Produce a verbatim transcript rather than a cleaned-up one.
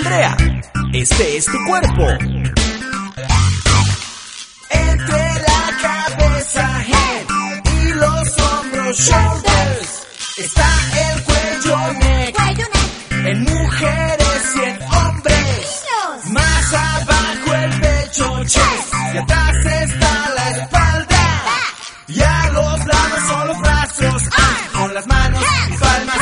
Andrea, este es tu cuerpo. Entre la cabeza, head, y los hombros, shoulders, está el cuello, neck, Cuello, neck. en mujeres y en hombres. Niños. Más abajo el pecho, chest, y atrás está la espalda. Y a los lados son los brazos, ah, con las manos y palmas